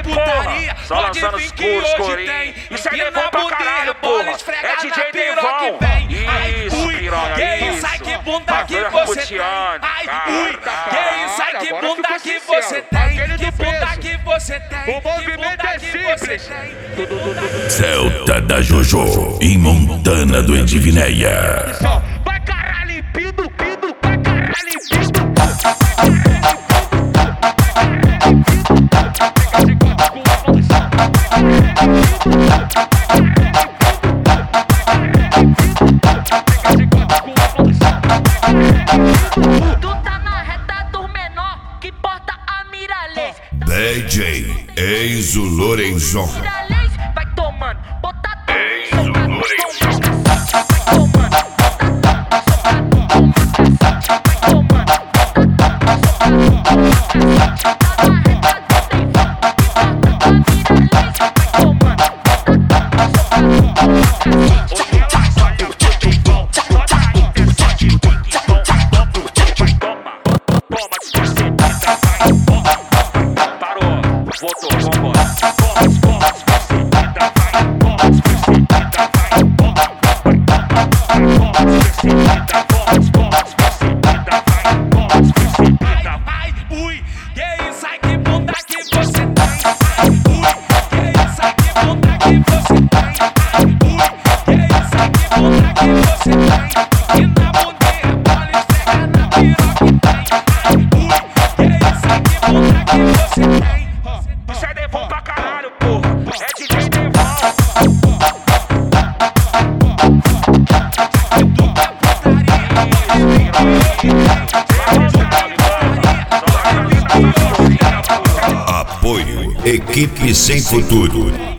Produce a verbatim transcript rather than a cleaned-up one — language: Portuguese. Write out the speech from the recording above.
putaria, Só pode lançando vir os que cursos, hoje corinho. tem. Isso é E Devon na pra bunda caralho, bola porra. esfrega É D J na piroca Devon. que vem. Ai, Isso, ui, piranha, que isso. isso, ai que bunda que Bagulho você tem. Rutiane. Ai, Cara, ui, cara. que isso, ai que Agora bunda ficou que sincero. você tem. Aquele Que do bunda peso. que você tem. O Que movimento bunda é que você simples. tem. Celta da Jojo e Montana do Edivineia. Vai caralho, impido, pido, vai caralho, impido. Tu tá na reta do menor que porta a Miralês. D J Enzo Lorenzon. Miralês vai tomando, bota Enzo Lorenzon. Voltou, vambora. Toma, toma, esquecida, vai. Toma, esquecida, vai. Toma, toma, esquecida, toma, toma, esquecida, vai. Toma, esquecida. Ai, ui, que isso, ai que bunda que você tem. Ai, ui, que isso, ai que bunda que você tem. Ai, ui, que isso, ai que bunda que você tem. E na bundinha bola esfrega na piroca que tem. Ai, ui, que isso, ai que bunda que você tem. Isso é Devon pra caralho, porra. É D J Devon. Apoio Equipe Sem Futuro.